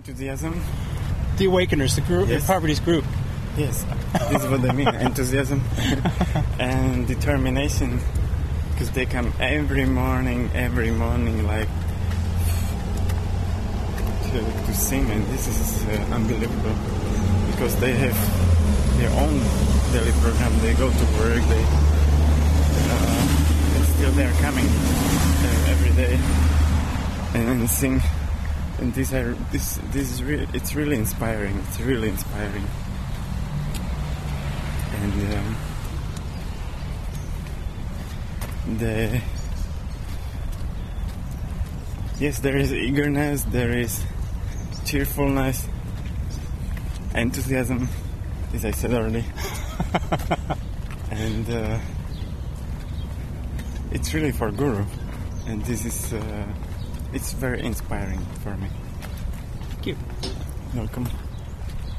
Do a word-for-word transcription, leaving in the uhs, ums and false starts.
Enthusiasm. The Awakeners, the group, Yes. the Poverty's group. Yes, this is what I mean. Enthusiasm and determination, because they come every morning, every morning, like to, to sing, and this is uh, unbelievable. Because they have their own daily program. They go to work. They uh, and still they are coming uh, every day and, and sing. And these are this this is really it's really inspiring. It's really inspiring. And um, the yes, there is eagerness, there is cheerfulness, enthusiasm, as I said already, and uh, it's really for Guru, and this is uh, it's very inspiring for me. Thank you. Welcome.